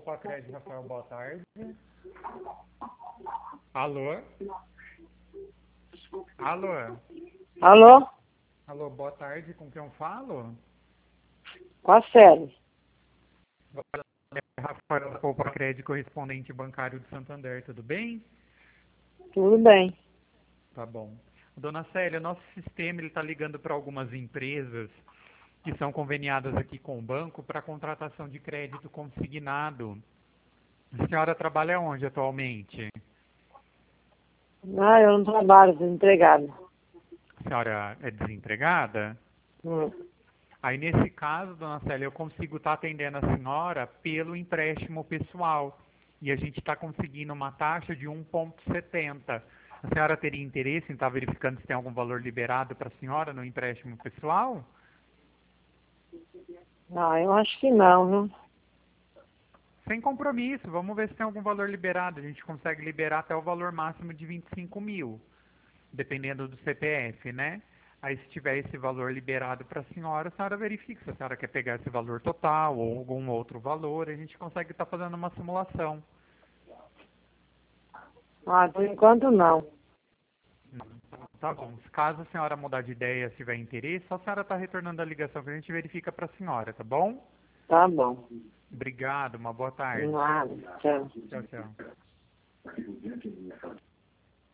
Copacred, Rafael, boa tarde. Alô? Alô? Alô? Alô, boa tarde, com quem eu falo? Com a Célia. Rafael Copacred, correspondente bancário de Santander, tudo bem? Tudo bem. Tá bom. Dona Célia, nosso sistema está ligando para algumas empresas que são conveniadas aqui com o banco para contratação de crédito consignado. A senhora trabalha onde atualmente? Ah, eu não trabalho, desempregada. A senhora é desempregada? Hum. Aí, nesse caso, dona Célia, eu consigo estar atendendo a senhora pelo empréstimo pessoal. E a gente está conseguindo uma taxa de 1,70. A senhora teria interesse em estar verificando se tem algum valor liberado para a senhora no empréstimo pessoal? Ah, eu acho que não, viu? Sem compromisso, vamos ver se tem algum valor liberado. A gente consegue liberar até o valor máximo de 25 mil, dependendo do CPF, né? Aí, se tiver esse valor liberado para a senhora verifica se a senhora quer pegar esse valor total ou algum outro valor. A gente consegue estar fazendo uma simulação. Ah, por enquanto não. Tá bom. Se caso a senhora mudar de ideia, se tiver interesse, só a senhora está retornando a ligação que a gente verifica para a senhora, tá bom? Tá bom. Obrigado, uma boa tarde. Nada. Tchau. Tchau, tchau.